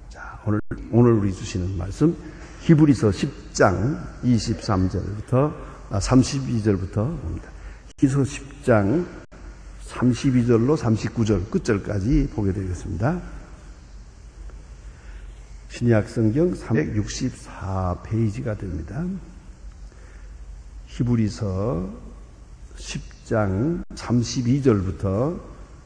자, 오늘 우리 주시는 말씀 히브리서 10장 23절부터 32절부터 봅니다. 히브리서 10장 32절로 39절 끝절까지 보게 되겠습니다. 신약 성경 364페이지가 됩니다. 히브리서 10장 32절부터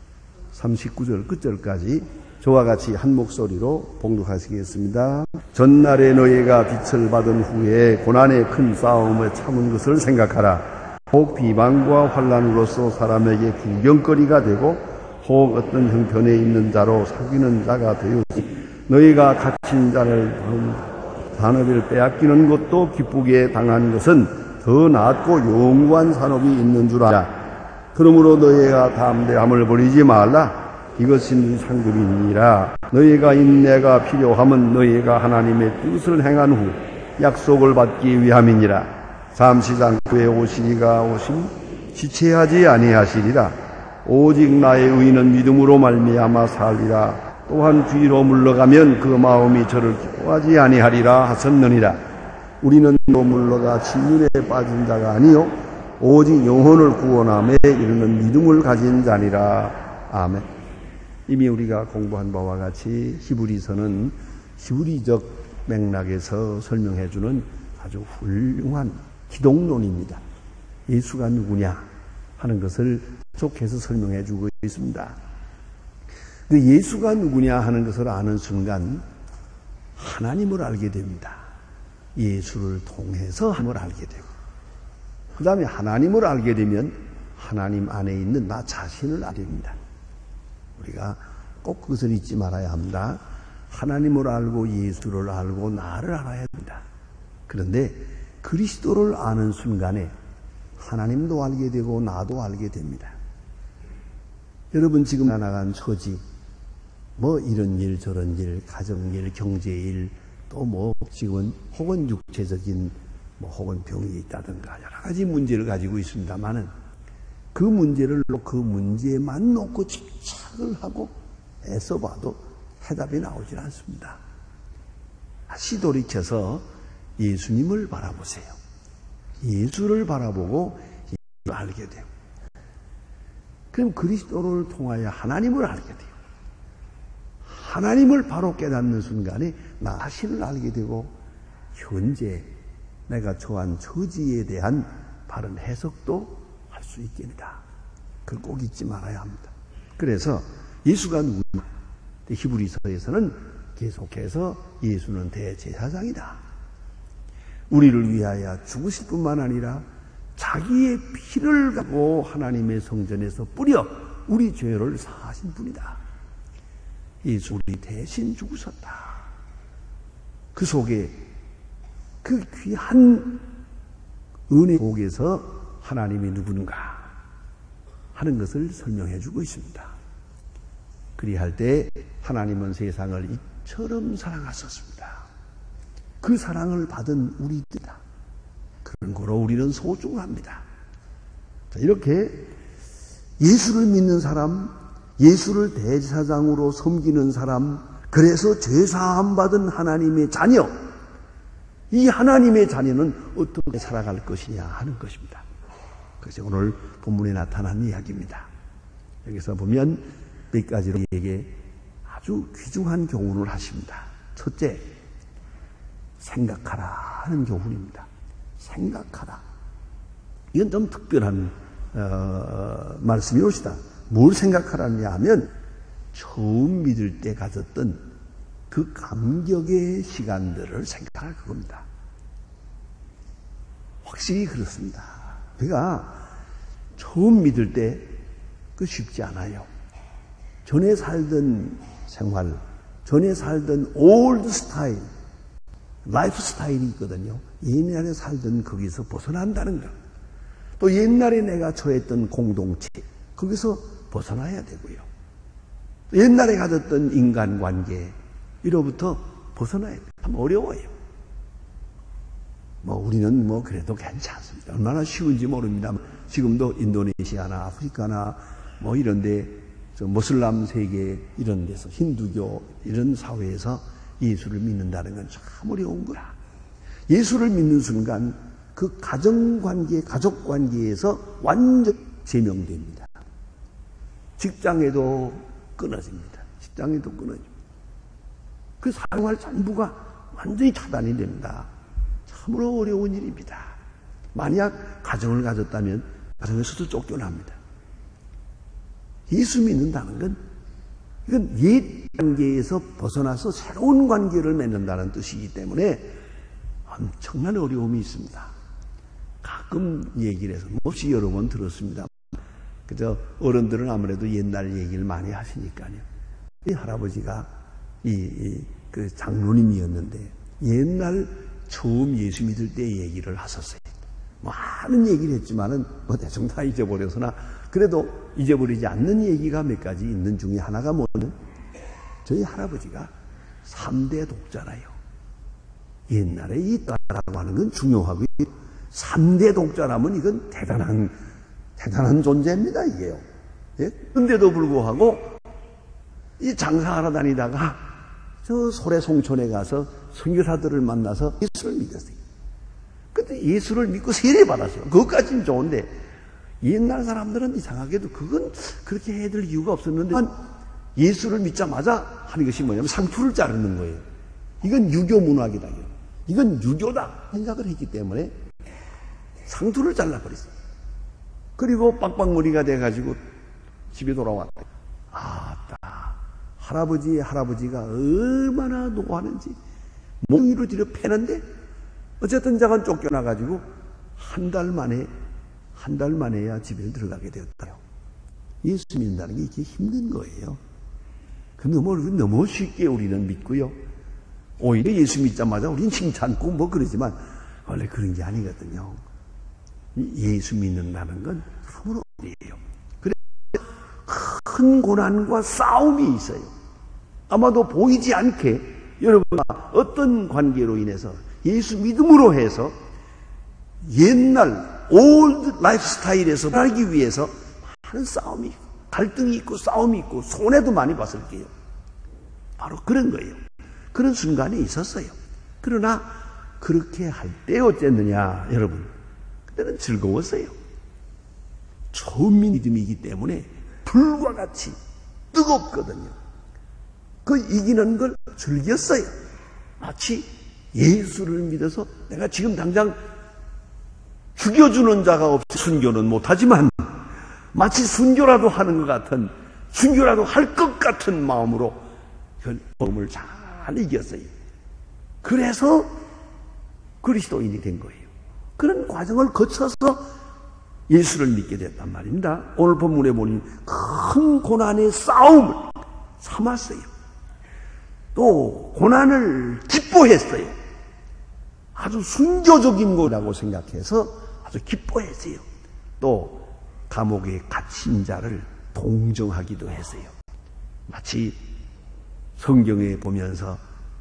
39절 끝절까지 저와 같이 한 목소리로 봉독하시겠습니다. 전날에 너희가 빛을 받은 후에 고난의 큰 싸움을 참은 것을 생각하라. 혹 비방과 환난으로서 사람에게 구경거리가 되고 혹 어떤 형편에 있는 자로 사귀는 자가 되었으니 너희가 갇힌 자를 산업을 빼앗기는 것도 기쁘게 당한 것은 더 낫고 영구한 산업이 있는 줄 알아. 그러므로 너희가 담대함을 버리지 말라. 이것은 상급이니라. 너희가 인내가 필요함은 너희가 하나님의 뜻을 행한 후 약속을 받기 위함이니라. 잠시 장구에 오시리가 오심 지체하지 아니하시리라. 오직 나의 의인은 믿음으로 말미암아 살리라. 또한 뒤로 물러가면 그 마음이 저를 기뻐하지 아니하리라 하셨느니라. 우리는 또 물러가 진륜에 빠진 자가 아니요 오직 영혼을 구원함에 이르는 믿음을 가진 자니라. 아멘. 이미 우리가 공부한 바와 같이 히브리서는 히브리적 맥락에서 설명해주는 아주 훌륭한 기독론입니다. 예수가 누구냐 하는 것을 계속해서 설명해주고 있습니다. 그 예수가 누구냐 하는 것을 아는 순간 하나님을 알게 됩니다. 예수를 통해서 하나님을 알게 되고, 그 다음에 하나님을 알게 되면 하나님 안에 있는 나 자신을 알게 됩니다. 우리가 꼭 그것을 잊지 말아야 합니다. 하나님을 알고 예수를 알고 나를 알아야 됩니다. 그런데 그리스도를 아는 순간에 하나님도 알게 되고 나도 알게 됩니다. 여러분 지금 나간 처지, 뭐 이런 일 저런 일, 가정일, 경제일, 또 뭐 지금은 혹은 육체적인 혹은 병이 있다든가 여러 가지 문제를 가지고 있습니다만은 그 문제를 그 문제만 놓고 집착을 하고 애써봐도 해답이 나오질 않습니다. 다시 돌이켜서 예수님을 바라보세요. 예수를 바라보고 예수를 알게 돼요. 그럼 그리스도를 통하여 하나님을 알게 돼요. 하나님을 바로 깨닫는 순간에 나 자신을 알게 되고 현재 내가 처한 처지에 대한 바른 해석도 할 수 있게 됩니다. 그걸 꼭 잊지 말아야 합니다. 그래서 예수가 누구냐? 히브리서에서는 계속해서 예수는 대제사장이다. 우리를 위하여 죽으실 뿐만 아니라 자기의 피를 가지고 하나님의 성전에서 뿌려 우리 죄를 사하신 분이다. 예수 우리 대신 죽으셨다. 그 속에 그 귀한 은혜 속에서 하나님이 누군가 하는 것을 설명해 주고 있습니다. 그리할 때 하나님은 세상을 이처럼 사랑하셨습니다. 그 사랑을 받은 우리들이다. 그런 거로 우리는 소중합니다. 이렇게 예수를 믿는 사람, 예수를 대제사장으로 섬기는 사람, 그래서 죄사함 받은 하나님의 자녀, 이 하나님의 자녀는 어떻게 살아갈 것이냐 하는 것입니다. 그것이 오늘 본문에 나타난 이야기입니다. 여기서 보면 몇 가지로 우리에게 아주 귀중한 교훈을 하십니다. 첫째, 생각하라 하는 교훈입니다. 생각하라. 이건 좀 특별한 말씀이 옵시다. 뭘 생각하라냐 하면 처음 믿을 때 가졌던 그 감격의 시간들을 생각할 그겁니다. 확실히 그렇습니다. 우리가 처음 믿을 때 그 쉽지 않아요. 전에 살던 생활, 전에 살던 올드 스타일, 라이프 스타일이 있거든요. 옛날에 살던 거기서 벗어난다는 것. 또 옛날에 내가 처했던 공동체, 거기서 벗어나야 되고요. 옛날에 가졌던 인간관계, 이로부터 벗어나야 돼요. 참 어려워요. 우리는 그래도 괜찮습니다. 얼마나 쉬운지 모릅니다. 지금도 인도네시아나 아프리카나 이런데, 모슬람 세계 이런 데서, 힌두교 이런 사회에서 예수를 믿는다는 건 참 어려운 거야. 예수를 믿는 순간 그 가정관계, 가족관계에서 완전 제명됩니다. 직장에도 끊어집니다. 직장에도 끊어집니다. 그 사생활 전부가 완전히 차단이 됩니다. 참으로 어려운 일입니다. 만약 가정을 가졌다면 가정에서도 쫓겨납니다. 예수 믿는다는 건 이건 옛 관계에서 벗어나서 새로운 관계를 맺는다는 뜻이기 때문에 엄청난 어려움이 있습니다. 가끔 얘기를 해서 몹시 여러 번 들었습니다. 그저 어른들은 아무래도 옛날 얘기를 많이 하시니까요. 이 할아버지가 그 장로님이었는데 옛날 처음 예수 믿을 때 얘기를 하셨어요. 많은 얘기를 했지만은 대충 다 잊어버려서나 그래도 잊어버리지 않는 얘기가 몇 가지 있는 중에 하나가 뭐냐면 저희 할아버지가 3대 독자라요. 옛날에 있다라고 하는 건 중요하고요. 3대 독자라면 이건 대단한 존재입니다, 이게요. 예? 근데도 불구하고 이 장사하러 다니다가 저 소래 송촌에 가서 선교사들을 만나서 예수를 믿었어요. 근데 예수를 믿고 세례받았어요. 그것까지는 좋은데 옛날 사람들은 이상하게도 그건 그렇게 해야 될 이유가 없었는데 예수를 믿자마자 하는 것이 뭐냐면 상투를 자르는 거예요. 이건 유교 문화이다. 이건 유교다 생각을 했기 때문에 상투를 잘라버렸어요. 그리고 빡빡머리가 돼가지고 집에 돌아왔다. 아따, 할아버지가 얼마나 노하는지 몸 위로 뒤로 패는데 어쨌든 자간 쫓겨나가지고 한 달 만에야 집에 들어가게 되었다요. 예수 믿는다는 게 이렇게 힘든 거예요. 너무 쉽게 우리는 믿고요. 오히려 예수 믿자마자 우리는 칭찬고 뭐 그러지만 원래 그런 게 아니거든요. 예수 믿는다는 건 참으로 어려워요. 그래서 큰 고난과 싸움이 있어요. 아마도 보이지 않게 여러분과 어떤 관계로 인해서 예수 믿음으로 해서 옛날 올드 라이프 스타일에서 살기 위해서 많은 싸움이 있고 갈등이 있고 싸움이 있고 손해도 많이 봤을 게요. 바로 그런 거예요. 그런 순간이 있었어요. 그러나 그렇게 할 때 어쨌느냐 여러분, 그때는 즐거웠어요. 처음 믿음이기 때문에 불과 같이 뜨겁거든요. 그 이기는 걸 즐겼어요. 마치 예수를 믿어서 내가 지금 당장 죽여주는 자가 없이 순교는 못하지만 마치 순교라도 하는 것 같은, 순교라도 할 것 같은 마음으로 그 마음을 잘 이겼어요. 그래서 그리스도인이 된 거예요. 그런 과정을 거쳐서 예수를 믿게 됐단 말입니다. 오늘 본문에 보니 큰 고난의 싸움을 참았어요. 또 고난을 기뻐했어요. 아주 순교적인 거라고 생각해서 아주 기뻐했어요. 또 감옥에 갇힌 자를 동정하기도 했어요. 마치 성경을 보면서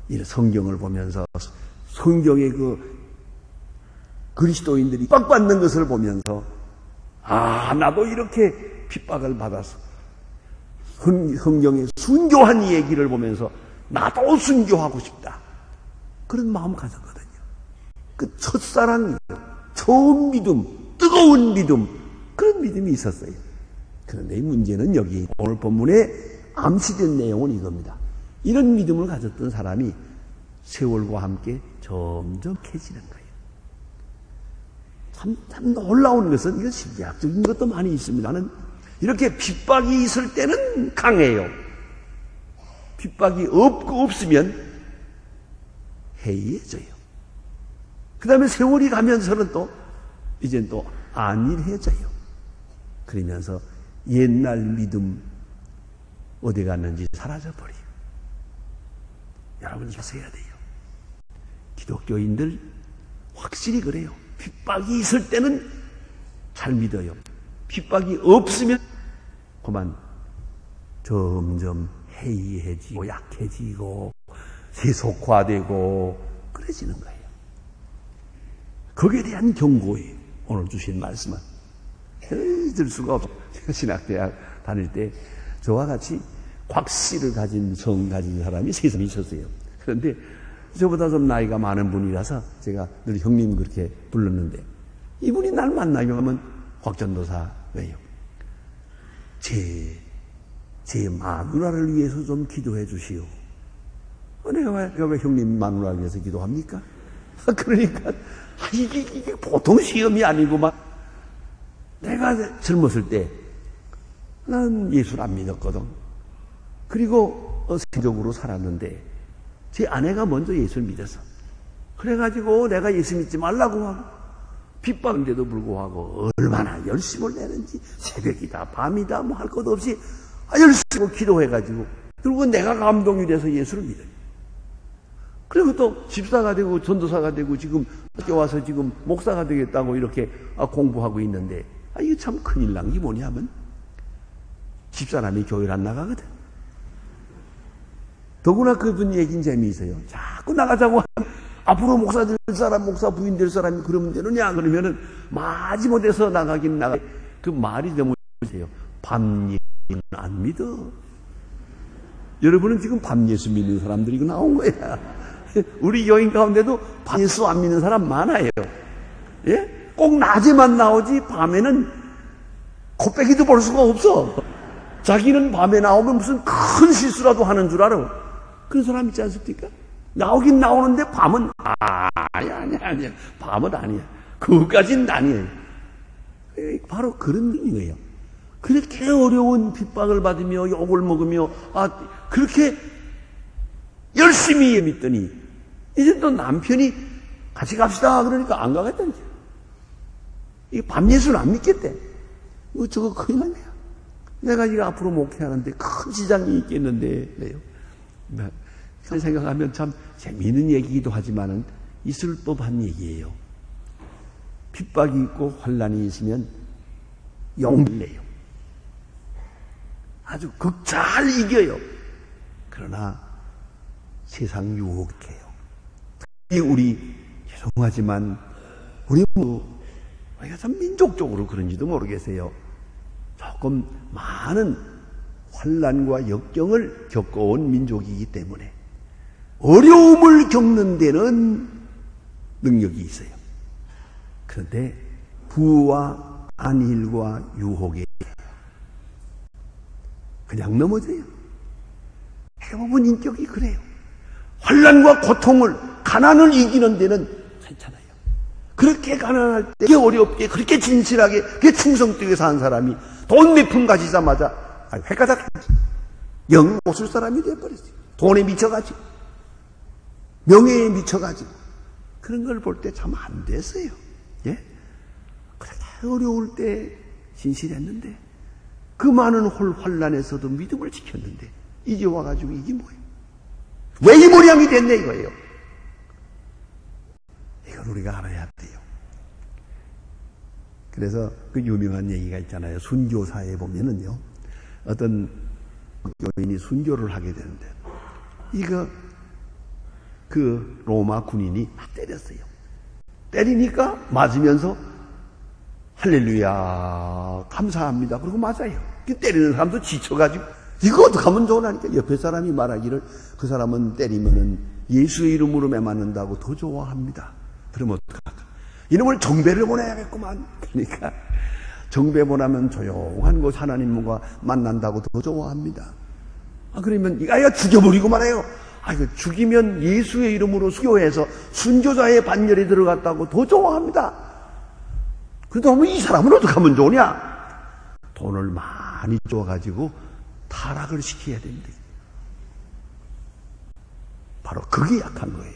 성경의 그 그리스도인들이 핍박받는 것을 보면서 나도 이렇게 핍박을 받아서 성경의 순교한 얘기를 보면서 나도 순교하고 싶다. 그런 마음 가졌거든요. 그 첫사랑, 처음 믿음, 뜨거운 믿음, 그런 믿음이 있었어요. 그런데 이 문제는 여기 오늘 본문에 암시된 내용은 이겁니다. 이런 믿음을 가졌던 사람이 세월과 함께 점점 약해지는 거예요. 참 놀라운 것은 이건 심리학적인 것도 많이 있습니다는 이렇게 핍박이 있을 때는 강해요. 핍박이 없으면 해이해져요. 그 다음에 세월이 가면서는 이젠 또 안일해져요. 그러면서 옛날 믿음 어디 갔는지 사라져버려요. 여러분 아셔야 돼요. 기독교인들 확실히 그래요. 핍박이 있을 때는 잘 믿어요. 핍박이 없으면 그만 점점 해이해지고 약해지고 세속화되고 그래지는 거예요. 거기에 대한 경고예요. 오늘 주신 말씀은 잊을 수가 없어요. 제가 신학대학 다닐 때 저와 같이 곽씨를 가진 성 가진 사람이 세 사람이 있었어요. 그런데 저보다 좀 나이가 많은 분이라서 제가 늘 형님 그렇게 불렀는데, 이분이 날 만나게 하면 곽전도사 왜요? 제 마누라를 위해서 좀 기도해 주시오. 내가 왜 형님 마누라를 위해서 기도합니까? 그러니까 이게 보통 시험이 아니고 막, 내가 젊었을 때 난 예수를 안 믿었거든. 그리고 세적으로 살았는데 제 아내가 먼저 예수를 믿었어. 그래가지고 내가 예수 믿지 말라고 하고 핍박인데도 불구하고 얼마나 열심을 내는지, 새벽이다 밤이다 뭐 할 것 없이 열심히 기도해가지고, 그리고 내가 감동이 돼서 예수를 믿어요. 그리고 또 집사가 되고 전도사가 되고 지금 학교 와서 지금 목사가 되겠다고 이렇게 공부하고 있는데, 이게 참 큰일 난 게 뭐냐면 집사람이 교회를 안 나가거든. 더구나 그분 얘기는 재미있어요. 자꾸 나가자고 하면 앞으로 목사 될 사람, 목사 부인 될 사람이 그러면 되느냐 그러면은 마지못해서 나가긴 나가. 그 말이 너무 세요. 밤 예수는 안 믿어. 여러분은 지금 밤 예수 믿는 사람들이 나온 거야. 우리 여인 가운데도 밤 예수 안 믿는 사람 많아요. 예? 꼭 낮에만 나오지 밤에는 코빼기도 볼 수가 없어. 자기는 밤에 나오면 무슨 큰 실수라도 하는 줄 알아. 그런 사람 있지 않습니까? 나오긴 나오는데 밤은 아니야. 밤은 아니야. 그것까지는 아니에요. 바로 그런 의미예요. 그렇게 어려운 핍박을 받으며 욕을 먹으며 그렇게 열심히 믿더니 이제 또 남편이 같이 갑시다 그러니까 안 가겠다는 거야. 이 밤 예수는 안 믿겠대. 저거 큰일 난 거야. 내가 이거 앞으로 목회하는데 큰 지장이 있겠는데 왜요? 그런 생각하면 참 재미있는 얘기이기도 하지만은 있을 법한 얘기예요. 핍박이 있고 환란이 있으면 용기를 내요. 아주 잘 이겨요. 그러나 세상 유혹해요. 우리 죄송하지만 우리가 참 민족적으로 그런지도 모르겠어요. 조금 많은 환란과 역경을 겪어온 민족이기 때문에 어려움을 겪는 데는 능력이 있어요. 그런데 부와 안일과 유혹에 그냥 넘어져요. 대부분 인격이 그래요. 환란과 고통을, 가난을 이기는 데는 괜찮아요. 그렇게 가난할 때, 그렇게 어렵게, 그렇게 진실하게, 그렇게 충성되게 사는 사람이 돈 몇 푼 가지자마자 획가닥 영 못 쓸 사람이 되어버렸어요. 돈에 미쳐가지고, 명예에 미쳐가지고, 그런 걸 볼 때 참 안 됐어요. 예? 그렇게 어려울 때 진실했는데, 그 많은 환란에서도 믿음을 지켰는데, 이제 와가지고 이게 뭐예요? 왜 이 모양이 됐네 이거예요. 이걸 우리가 알아야 돼요. 그래서 그 유명한 얘기가 있잖아요. 순교사에 보면은요, 어떤 여인이 순교를 하게 되는데, 그 로마 군인이 막 때렸어요. 때리니까 맞으면서 할렐루야 감사합니다 그러고 맞아요. 때리는 사람도 지쳐가지고 이거 어떡하면 좋으라니까 옆에 사람이 말하기를 그 사람은 때리면은 예수의 이름으로 매맞는다고 더 좋아합니다. 그러면 어떡할까? 이놈을 정배를 보내야겠구만. 그러니까 정배 보내면 조용한 곳 하나님과 만난다고 더 좋아합니다. 그러면 이거 죽여버리고 말해요. 이거 죽이면 예수의 이름으로 수교해서 순교자의 반열에 들어갔다고 더 좋아합니다. 그러면 이 사람은 어떡하면 좋으냐? 돈을 많이 줘가지고 타락을 시켜야 된대. 바로 그게 약한 거예요.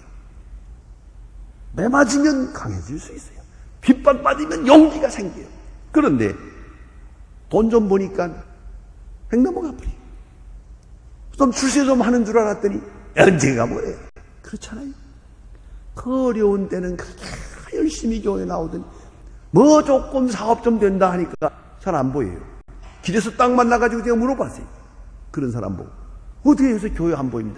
매맞으면 강해질 수 있어요. 핍박받으면 용기가 생겨요. 그런데 돈 좀 보니까 백 넘어가 버려요. 좀 출세 좀 하는 줄 알았더니 언제가 뭐예요? 그렇잖아요. 그 어려운 때는 그렇게 열심히 교회 나오더니 뭐 조금 사업 좀 된다 하니까 잘 안 보여요. 길에서 딱 만나가지고 제가 물어봤어요. 그런 사람 보고 어떻게 해서 교회 안 보입니다.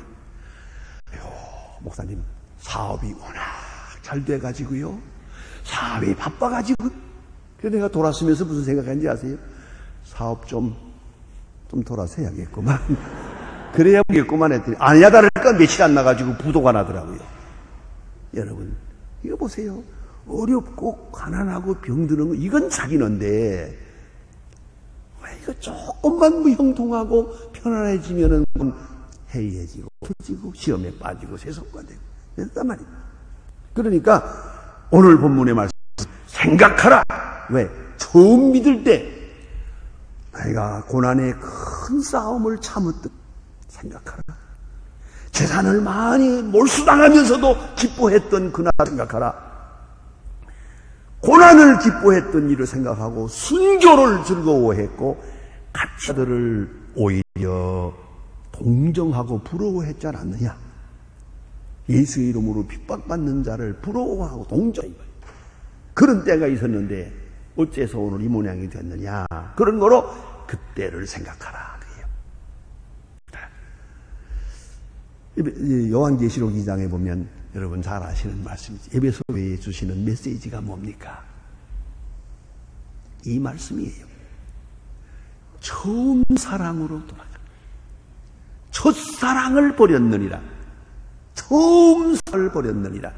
목사님 사업이 워낙 잘 돼가지고요. 사업이 바빠가지고. 그래서 내가 돌아서면서 무슨 생각했는지 아세요? 사업 좀 돌아서 해야겠구만. 그래야 보겠구만 했더니 아니야 다를까 며칠 안 나가지고 부도가 나더라고요. 여러분 이거 보세요. 어렵고 가난하고 병드는 거 이건 자기는데 왜 이거 조금만 무형통하고 편안해지면은 해이해지고 해지고 시험에 빠지고 세속화 되고 그랬단 말이에요. 그러니까 오늘 본문의 말씀 생각하라. 왜? 처음 믿을 때 내가 고난의 큰 싸움을 참았던 생각하라. 재산을 많이 몰수당하면서도 기뻐했던 그날 생각하라. 고난을 기뻐했던 일을 생각하고 순교를 즐거워했고 가짜들을 오히려 동정하고 부러워했지 않았느냐. 예수의 이름으로 핍박받는 자를 부러워하고 동정해. 그런 때가 있었는데 어째서 오늘 이 모양이 됐느냐. 그런 거로 그때를 생각하라. 요한계시록 2장에 보면 여러분 잘 아시는 말씀이지. 에베소서에 주시는 메시지가 뭡니까? 이 말씀이에요. 처음 사랑으로 돌아가. 첫사랑을 버렸느니라. 처음 사랑을 버렸느니라.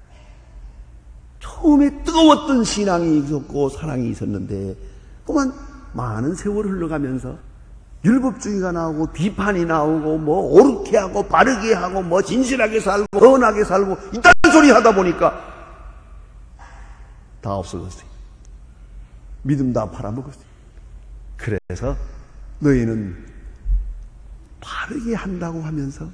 처음에 뜨거웠던 신앙이 있었고 사랑이 있었는데 그만 많은 세월 흘러가면서 율법주의가 나오고 비판이 나오고 뭐 옳게 하고 바르게 하고 뭐 진실하게 살고 선하게 살고 이딴 소리 하다 보니까 다 없어졌어요. 믿음 다 팔아먹었어요. 그래서 너희는 바르게 한다고 하면서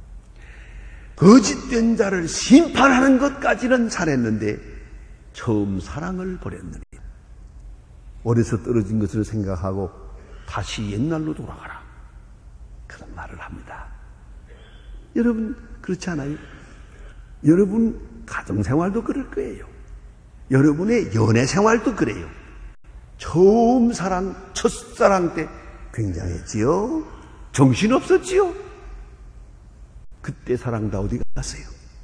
거짓된 자를 심판하는 것까지는 잘했는데 처음 사랑을 버렸느니 어려서 떨어진 것을 생각하고 다시 옛날로 돌아가라. 그런 말을 합니다. 여러분 그렇지 않아요? 여러분 가정생활도 그럴 거예요. 여러분의 연애생활도 그래요. 처음 사랑, 첫사랑 때 굉장했지요. 정신없었지요. 그때 사랑 다 어디 갔어요?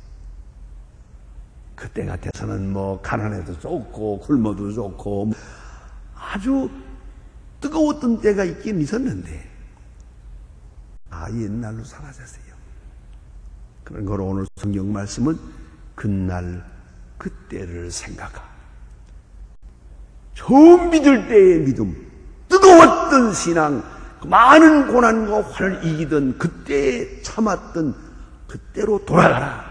그때 같아서는 뭐 가난해도 좋고 굶어도 좋고 아주 뜨거웠던 때가 있긴 있었는데 옛날로 사라졌어요. 그런 거로 오늘 성경 말씀은 그날 그때를 생각하. 처음 믿을 때의 믿음, 뜨거웠던 신앙, 많은 고난과 환을 이기던 그때에 참았던 그때로 돌아가라.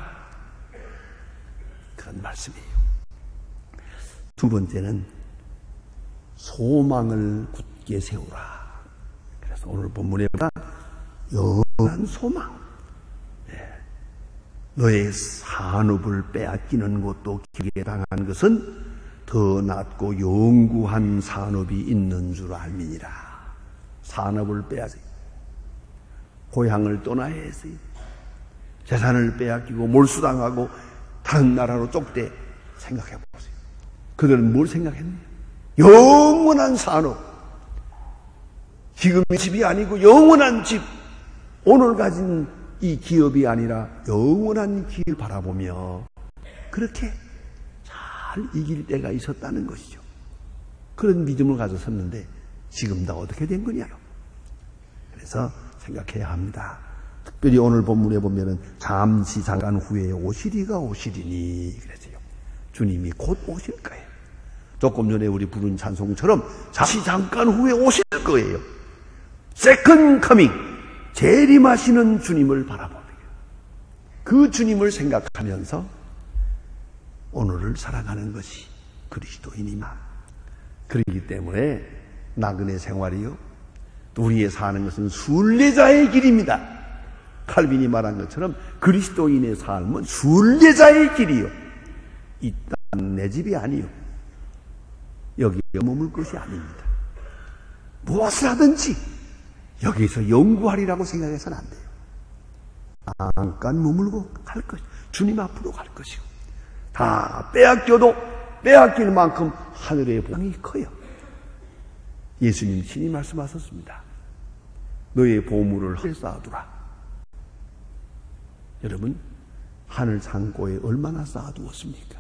그런 말씀이에요. 두 번째는 소망을 굳게 세우라. 그래서 오늘 본문에 보면 영원한 소망. 너의 산업을 빼앗기는 것도 기회에 당한 것은 더 낫고 영구한 산업이 있는 줄 알미니라. 산업을 빼앗어요. 고향을 떠나야 했어요. 재산을 빼앗기고 몰수당하고 다른 나라로 쫓대. 생각해 보세요. 그들은 뭘 생각했느냐? 영원한 산업. 지금의 집이 아니고 영원한 집. 오늘 가진 이 기업이 아니라 영원한 길을 바라보며 그렇게 잘 이길 때가 있었다는 것이죠. 그런 믿음을 가졌었는데 지금 다 어떻게 된 거냐요? 그래서 생각해야 합니다. 특별히 오늘 본문에 보면은 잠시 잠깐 후에 오시리가 오시리니 그랬어요. 주님이 곧 오실 거예요. 조금 전에 우리 부른 찬송처럼 잠시 잠깐 후에 오실 거예요. 세컨 커밍, 재림하시는 주님을 바라보며 그 주님을 생각하면서 오늘을 살아가는 것이 그리스도인이마. 그렇기 때문에 나그네 생활이요, 우리의 사는 것은 순례자의 길입니다. 칼빈이 말한 것처럼 그리스도인의 삶은 순례자의 길이요, 이 땅 내 집이 아니요, 여기에 머물 것이 아닙니다. 무엇을 하든지 여기서 영구하리라고 생각해서는 안 돼요. 잠깐 머물고 갈 것이, 주님 앞으로 갈 것이고, 다 빼앗겨도 빼앗길 만큼 하늘의 보상이 커요. 예수님 친히 말씀하셨습니다. 너의 보물을 하늘에 쌓아두라. 여러분, 하늘 창고에 얼마나 쌓아두었습니까?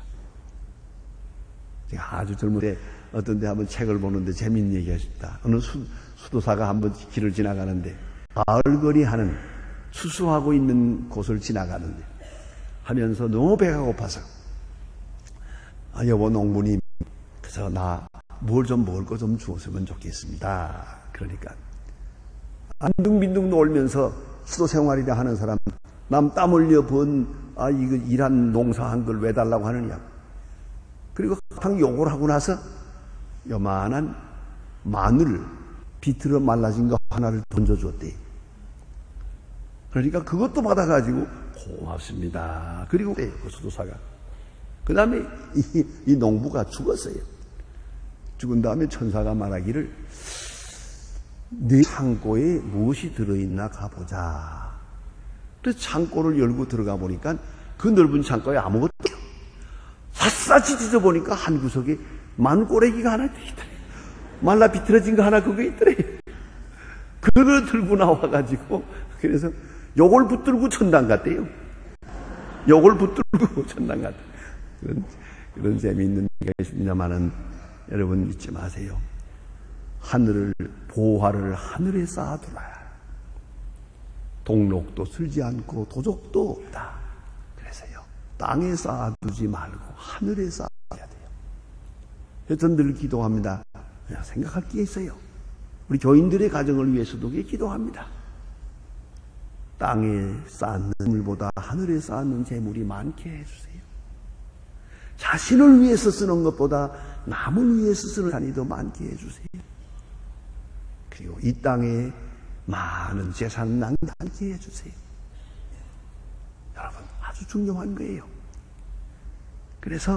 제가 아주 젊을 때 어떤 데 한번 책을 보는데 재밌는 얘기가 있었다. 어느 수도사가 한번 길을 지나가는데 가을거리 하는 수수하고 있는 곳을 지나가는데 하면서 너무 배가 고파서 여보 농부님, 그래서 나 뭘 좀 먹을 거 좀 주었으면 좋겠습니다. 그러니까 안둥빈둥 놀면서 수도 생활이라 하는 사람, 남 땀 흘려 번 이거 일한 농사한 걸 왜 달라고 하느냐. 그리고 항상 욕을 하고 나서 요만한 마늘 비틀어 말라진 거 하나를 던져줬대. 그러니까 그것도 받아가지고 고맙습니다. 그리고 그 수도사가 그 다음에 이 농부가 죽었어요. 죽은 다음에 천사가 말하기를 네 창고에 무엇이 들어있나 가보자. 그래서 창고를 열고 들어가 보니까 그 넓은 창고에 아무것도 없어요. 샅샅이 뒤져보니까 한 구석에 만꼬레기가 하나 있더래요. 말라 비틀어진 거 하나 그거 있더래요. 그걸 들고 나와가지고 그래서 요걸 붙들고 천당 갔대요. 요걸 붙들고 천당 갔대요. 그런 재미있는 얘기가 있습니다만은 여러분 잊지 마세요. 하늘을 보화를 하늘에 쌓아두라. 동록도 쓸지 않고 도적도 없다. 그래서요, 땅에 쌓아두지 말고 하늘에 쌓아야 돼요. 저는 늘 기도합니다. 생각할 게 있어요. 우리 교인들의 가정을 위해서도 기도합니다. 땅에 쌓는 재물보다 하늘에 쌓는 재물이 많게 해주세요. 자신을 위해서 쓰는 것보다 남을 위해서 쓰는 산이 더 많게 해주세요. 그리고 이 땅에 많은 재산 낭비하게 해주세요. 여러분, 아주 중요한 거예요. 그래서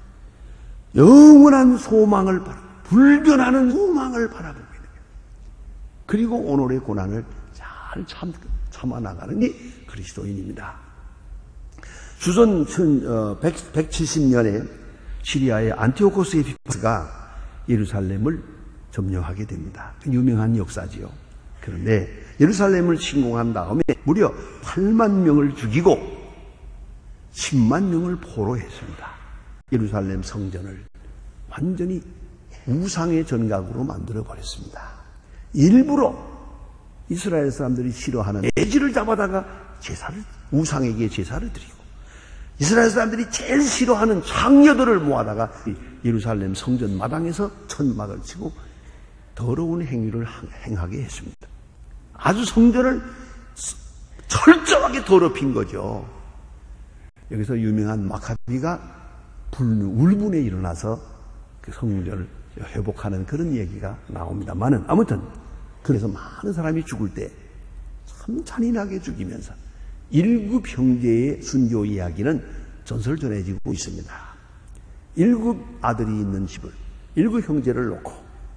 영원한 소망을 불변하는 소망을 바라보고 있는 거예요. 그리고 오늘의 고난을 잘 참아나가는 게 그리스도인입니다. 주전 170년에 시리아의 안티오코스 에피파스가 예루살렘을 점령하게 됩니다. 유명한 역사지요. 그런데 예루살렘을 침공한 다음에 무려 8만 명을 죽이고 10만 명을 포로했습니다. 예루살렘 성전을 완전히 우상의 전각으로 만들어버렸습니다. 일부러 이스라엘 사람들이 싫어하는 돼지를 잡아다가 우상에게 제사를 드리고, 이스라엘 사람들이 제일 싫어하는 장녀들을 모아다가 예루살렘 성전 마당에서 천막을 치고 더러운 행위를 행하게 했습니다. 아주 성전을 철저하게 더럽힌 거죠. 여기서 유명한 마카비가 울분에 일어나서 그 성전을 회복하는 그런 얘기가 나옵니다만은, 아무튼 그래서 많은 사람이 죽을 때 참 잔인하게 죽이면서 일곱 형제의 순교 이야기는 전설 전해지고 있습니다. 일곱 아들이 있는 집을 일곱 형제를 놓고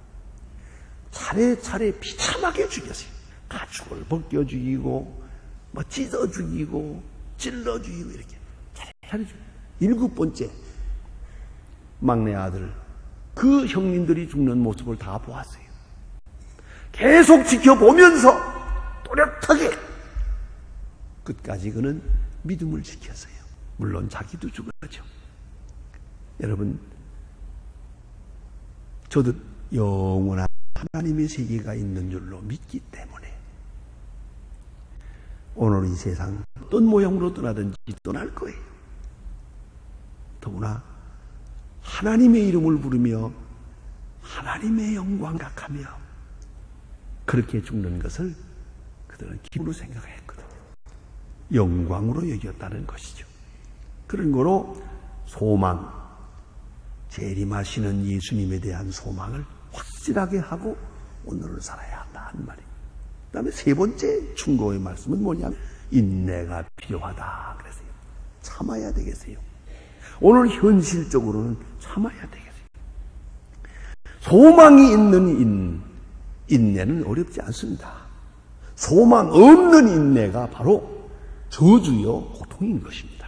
차례차례 비참하게 죽였어요. 가죽을 벗겨 죽이고 찢어 죽이고 찔러 죽이고 이렇게 차례차례 죽이고, 일곱 번째 막내 아들, 그 형님들이 죽는 모습을 다 보았어요. 계속 지켜보면서 또렷하게 끝까지 그는 믿음을 지켰어요. 물론 자기도 죽었죠. 여러분, 저도 영원한 하나님의 세계가 있는 줄로 믿기 때문에 오늘 이 세상 어떤 모양으로 떠나든지 떠날 거예요. 더구나 하나님의 이름을 부르며 하나님의 영광 각하며 그렇게 죽는 것을 그들은 기쁨으로 생각했거든요. 영광으로 여겼다는 것이죠. 그런 거로 소망, 재림하시는 예수님에 대한 소망을 확실하게 하고 오늘을 살아야 한다는 말이에요. 그 다음에 세 번째 충고의 말씀은 뭐냐면 인내가 필요하다 그랬어요. 참아야 되겠어요. 오늘 현실적으로는 참아야 되겠어요. 소망이 있는 인내는 어렵지 않습니다. 소망 없는 인내가 바로 저주요 고통인 것입니다.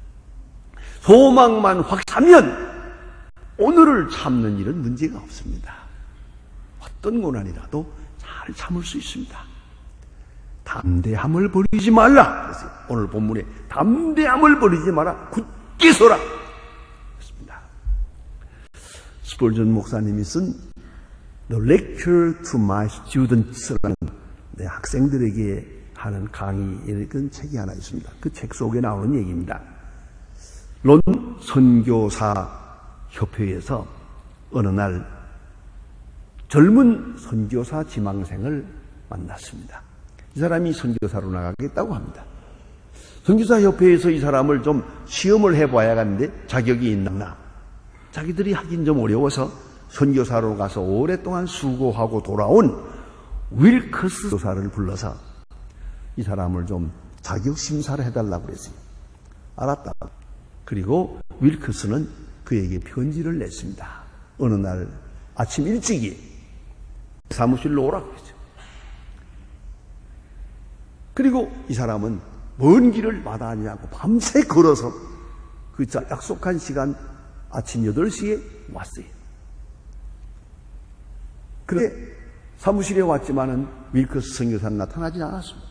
소망만 확하면 오늘을 참는 일은 문제가 없습니다. 어떤 고난이라도 잘 참을 수 있습니다. 담대함을 버리지 말라. 그래서 오늘 본문에 담대함을 버리지 마라. 굳게 서라. 그렇습니다. 스폴전 목사님이 쓴 The Lecture to My Students라는 내 학생들에게 하는 강의, 그런 책이 하나 있습니다. 그 책 속에 나오는 얘기입니다. 론 선교사 협회에서 어느 날 젊은 선교사 지망생을 만났습니다. 이 사람이 선교사로 나가겠다고 합니다. 선교사 협회에서 이 사람을 좀 시험을 해봐야겠는데 자격이 있나? 자기들이 하긴 좀 어려워서 선교사로 가서 오랫동안 수고하고 돌아온 윌커스 교사를 불러서 이 사람을 좀 자격 심사를 해달라고 그랬어요. 알았다. 그리고 윌커스는 그에게 편지를 냈습니다. 어느 날 아침 일찍이 사무실로 오라고 그랬죠. 그리고 이 사람은 먼 길을 마다하지 않고 밤새 걸어서 그 약속한 시간 아침 8시에 왔어요. 그런데 사무실에 왔지만은 윌커스 선교사는 나타나지 않았습니다.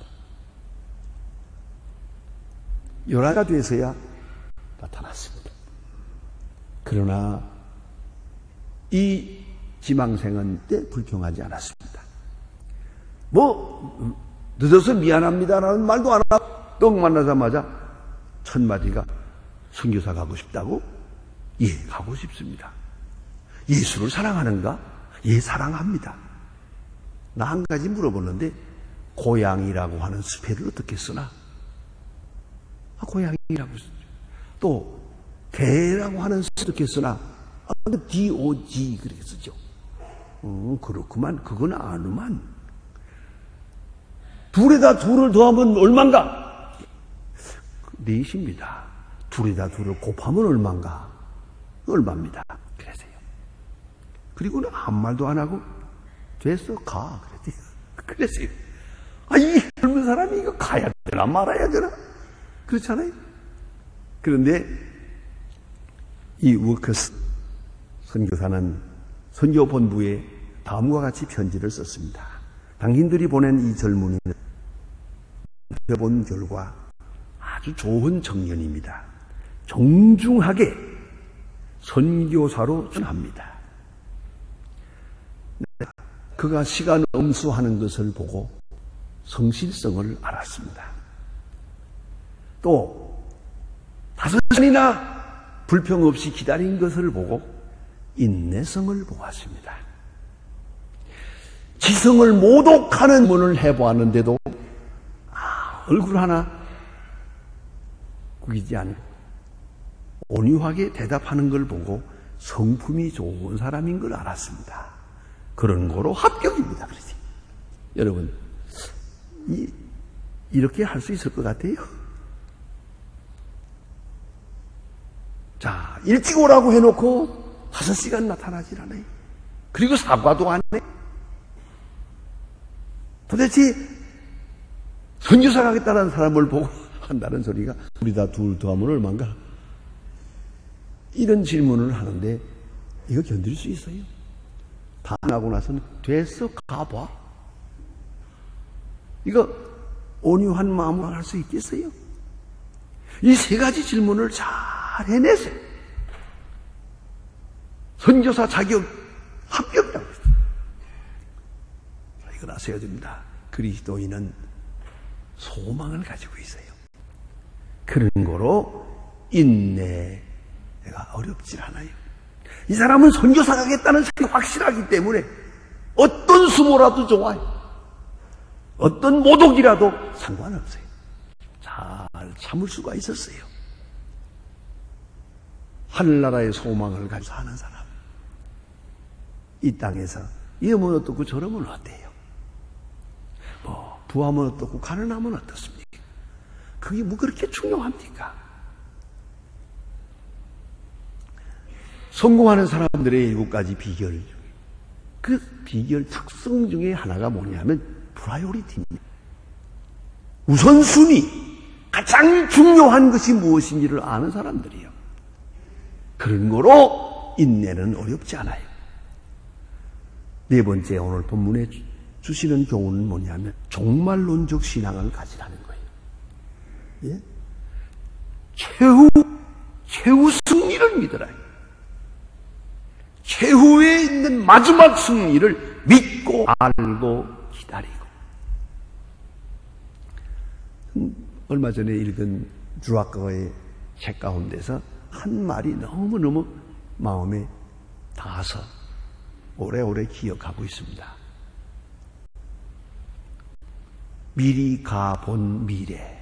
11시가 돼서야 나타났습니다. 그러나 이 지망생은 때 불평하지 않았습니다. 늦어서 미안합니다라는 말도 안 하고 떡 만나자마자 첫 마디가 선교사 가고 싶다고? 예, 가고 싶습니다. 예수를 사랑하는가? 예, 사랑합니다. 나 한 가지 물어보는데 고양이라고 하는 스펠을 어떻게 쓰나? 고양이라고 쓰죠. 또 개라고 하는 스펠을 어떻게 쓰나? DOG 그렇게 쓰죠. 그렇구만. 그건 아nu만. 둘에다 둘을 더하면 얼만가? 4입니다. 둘에다 둘을 곱하면 얼만가? 얼마입니다. 그래서요. 그리고는 아무 말도 안 하고 됐어 가 그랬어요. 이 젊은 사람이 이거 가야 되나 말아야 되나? 그렇잖아요. 그런데 이 워커스 선교사는 선교본부에 다음과 같이 편지를 썼습니다. 당신들이 보낸 이 젊은이는 본 결과 아주 좋은 청년입니다. 정중하게 선교사로 전합니다. 그가 시간 엄수하는 것을 보고 성실성을 알았습니다. 또 5시간이나 불평 없이 기다린 것을 보고 인내성을 보았습니다. 지성을 모독하는 문을 해보았는데도 얼굴 하나 구기지 않고 온유하게 대답하는 걸 보고 성품이 좋은 사람인 걸 알았습니다. 그런 거로 합격입니다. 그러지. 여러분, 이렇게 할 수 있을 것 같아요? 자, 일찍 오라고 해놓고 5시간 나타나질 않아요. 그리고 사과도 안 해. 도대체 선교사 가겠다는 사람을 보고 한다는 소리가 우리 다 둘 더하면 얼마인가? 이런 질문을 하는데 이거 견딜 수 있어요? 다 나고 나서는 됐어 가봐. 이거 온유한 마음으로 할 수 있겠어요? 이 3가지 질문을 잘 해내세요. 선교사 자격 합격이라고 했어요. 이걸 아셔야 됩니다. 그리스도인은 소망을 가지고 있어요. 그런 거로 인내가 어렵지 않아요. 이 사람은 선교사 가겠다는 생각이 확실하기 때문에 어떤 수모라도 좋아요. 어떤 모독이라도 상관없어요. 잘 참을 수가 있었어요. 하늘나라의 소망을 가지고 사는 사람. 이 땅에서 이러면 어떻고 저러면 어때요? 부하면 어떻고 가난하면 어떻습니까? 그게 뭐 그렇게 중요합니까? 성공하는 사람들의 7가지 비결, 그 비결 특성 중에 하나가 뭐냐면 프라이오리티입니다. 우선순위, 가장 중요한 것이 무엇인지를 아는 사람들이에요. 그런 거로 인내는 어렵지 않아요. 4번째, 오늘 본문에 주시는 교훈은 뭐냐면 종말론적 신앙을 가지라는 거예요. 예? 최후 승리를 믿으라. 최후에 있는 마지막 승리를 믿고 알고 기다리고. 얼마 전에 읽은 주학과의 책 가운데서 한 말이 너무너무 마음에 닿아서 오래오래 기억하고 있습니다. 미리 가본 미래.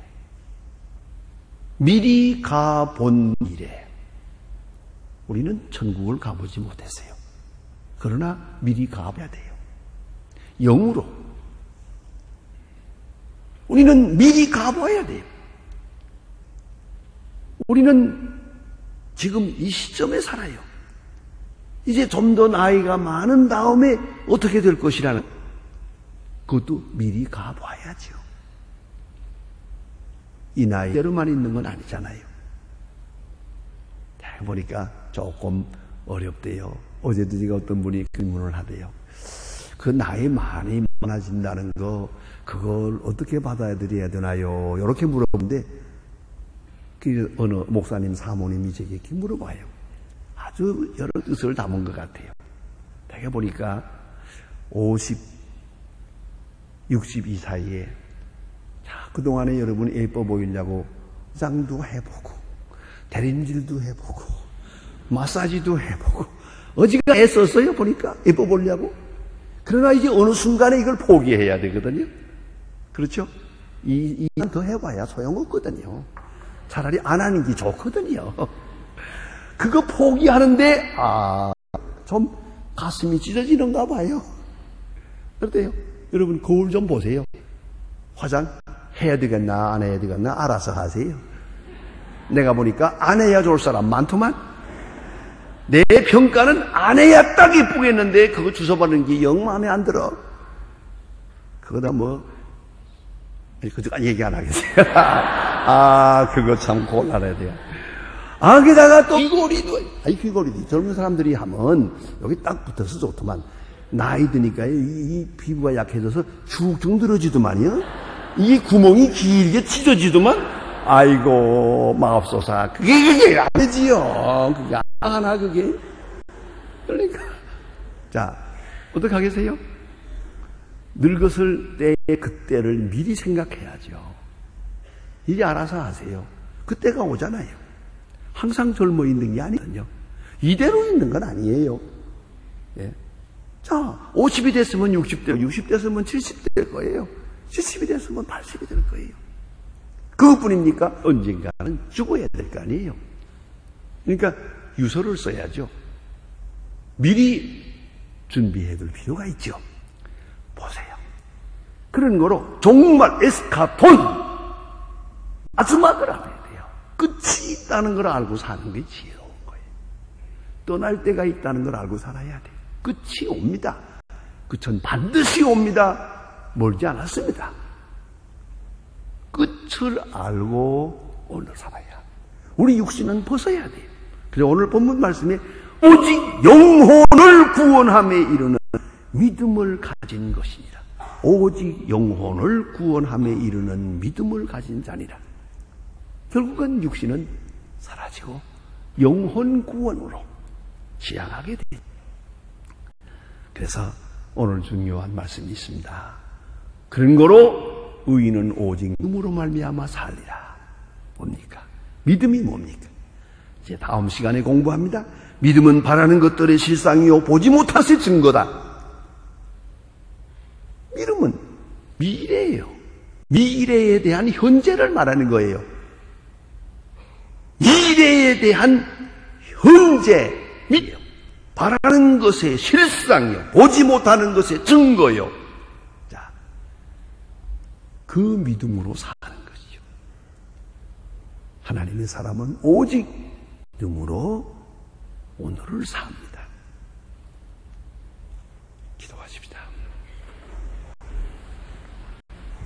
미리 가본 미래. 우리는 천국을 가보지 못했어요. 그러나 미리 가봐야 돼요. 영으로. 우리는 미리 가봐야 돼요. 우리는 지금 이 시점에 살아요. 이제 좀 더 나이가 많은 다음에 어떻게 될 것이라는 그것도 미리 가봐야죠. 이 나이대로만 있는 건 아니잖아요. 보니까 조금 어렵대요. 어제도 제가 어떤 분이 질문을 하대요. 그 나이 많이 많아진다는 거 그걸 어떻게 받아들여야 되나요? 이렇게 물어보는데 그 어느 목사님 사모님이 제게 이렇게 물어봐요. 아주 여러 뜻을 담은 것 같아요. 되게 보니까 50, 62 사이에 그동안에 여러분이 예뻐 보이려고 쌍도 해보고 대림질도 해보고 마사지도 해보고 어지가 애썼어요. 보니까 예뻐 보려고. 그러나 이제 어느 순간에 이걸 포기해야 되거든요. 그렇죠? 이만 더 해봐야 소용없거든요. 차라리 안 하는 게 좋거든요. 그거 포기하는데 좀 가슴이 찢어지는가 봐요. 그렇대요. 여러분 거울 좀 보세요. 화장 해야 되겠나 안 해야 되겠나 알아서 하세요. 내가 보니까 안 해야 좋을 사람 많더만. 내 평가는 안 해야 딱 예쁘겠는데 그거 주워받는 게 영 마음에 안 들어. 그거다 그저까지 얘기 안 하겠어요. 그거 참 곤란해야 돼요. 게다가 또 귀걸이도 젊은 사람들이 하면 여기 딱 붙어서 좋더만. 나이 드니까 이 피부가 약해져서 쭉쭉 늘어지더만요. 이 구멍이 길게 찢어지더만. 아이고 마옵소사. 그게 안 되지요. 그게 안 하나 그게. 그러니까 자 어떻게 하겠어요? 늙었을 때의 그때를 미리 생각해야죠. 이제 알아서 하세요. 그때가 오잖아요. 항상 젊어 있는 게 아니거든요. 이대로 있는 건 아니에요. 예. 자, 50이 됐으면 60대, 60 됐으면 70대 될 거예요. 70이 됐으면 80이 될 거예요. 그것뿐입니까? 언젠가는 죽어야 될 거 아니에요. 그러니까 유서를 써야죠. 미리 준비해 둘 필요가 있죠. 보세요. 그런 거로 정말 에스카톤 마지막을 알아야 돼요. 끝이 있다는 걸 알고 사는 게 지혜로운 거예요. 떠날 때가 있다는 걸 알고 살아야 돼요. 끝이 옵니다. 끝은 반드시 옵니다. 멀지 않았습니다. 끝을 알고 오늘 살아야. 우리 육신은 벗어야 돼요. 그래서 오늘 본문 말씀에 오직 영혼을 구원함에 이르는 믿음을 가진 것이니라. 오직 영혼을 구원함에 이르는 믿음을 가진 자니라. 결국은 육신은 사라지고 영혼 구원으로 지향하게 돼요. 그래서 오늘 중요한 말씀이 있습니다. 그런 거로 의인은 오직 믿음으로 말미암아 살리라. 뭡니까? 믿음이 뭡니까? 이제 다음 시간에 공부합니다. 믿음은 바라는 것들의 실상이요 보지 못할 증거다. 믿음은 미래예요. 미래에 대한 현재를 말하는 거예요. 미래에 대한 현재 믿음. 바라는 것의 실상이요 보지 못하는 것의 증거요. 자, 그 믿음으로 사는 것이죠. 하나님의 사람은 오직 믿음으로 오늘을 삽니다. 기도하십시다.